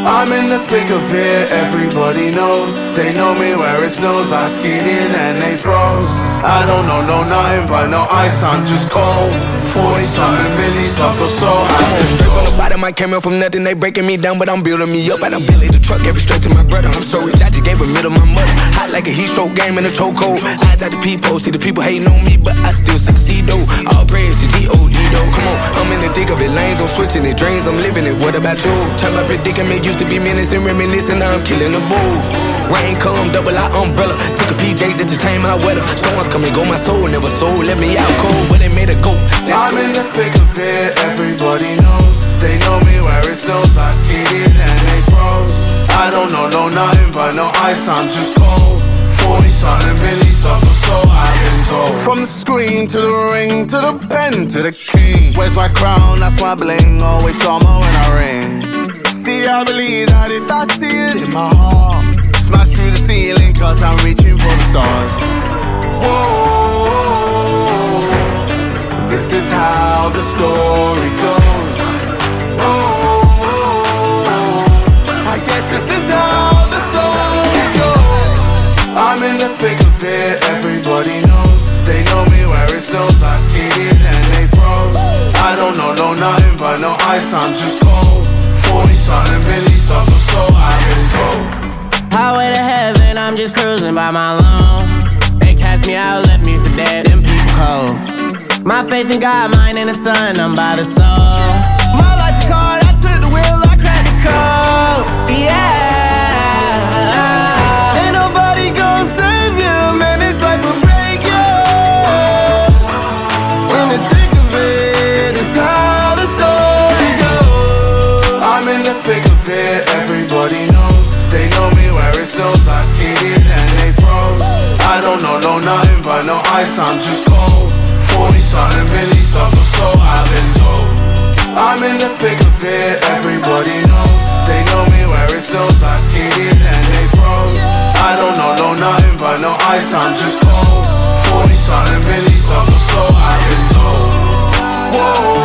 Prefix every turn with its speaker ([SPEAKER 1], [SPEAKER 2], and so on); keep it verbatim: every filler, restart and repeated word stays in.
[SPEAKER 1] I'm in the thick of it, everybody knows. They know me where it snows, I skied in and they froze. I don't know, no nothing but no ice, I'm just cold. Forty something milli subs or so.
[SPEAKER 2] Straight from the bottom, I came up from nothing. They breaking me down, but I'm building me up. And I'm building the truck, every straight to my brother. I'm so rich, I just gave a middle to my mother. Hot like a heat stroke game in a chokehold. Eyes at the people, see the people hating on me, but I still succeed though. All praise to G O D though. Come on, I'm in the thick of it, lanes, I'm switching it, dreams, I'm living it. What about you? Turn my predicament, used to be menacing, reminiscing, now I'm killing the bull. Rain come, double our umbrella. Took a P Js, entertain my weather. Storms come and go, my soul never sold. Let me out cold, but they made a go. Let's
[SPEAKER 1] I'm
[SPEAKER 2] go.
[SPEAKER 1] in the thick of it, everybody knows. They know me where it snows, I skied in and they froze. I don't know, no nothing but no ice, I'm just cold. Forty something milli subs or so, I've been told. From the screen to the ring, to the pen, to the king. Where's my crown, that's my bling. Always drama when I ring. See, I believe that if I see it in my heart, smash through the ceiling, cause I'm reaching for the stars. Whoa, this is how the story goes. Whoa, I guess this is how the story goes. I'm in the thick of it, everybody knows. They know me where it snows, I skied in and they froze. I don't know, no nothing but no ice, I'm just cold. Forty something milli subs or so, I've been told.
[SPEAKER 3] Highway to heaven, I'm just cruising by my loan. They cast me out, left me for dead, them people cold. My faith in God, mine in the sun, I'm by the soul. My life is hard, I took the wheel, I cracked the code. Yeah. Ain't nobody gonna save you, man, this life will break you. In the thick of it, it's how the story goes.
[SPEAKER 1] I'm in the thick of it, everybody knows. They know me where it snows, I skied in and they froze. I don't know, no nothing but no ice, I'm just cold. Forty something milli subs or so, I've been told. I'm in the thick of it, everybody knows. They know me where it snows, I skied in and they froze. I don't know, no nothing but no ice, I'm just cold. Forty something milli subs or so, I've been told. Whoa.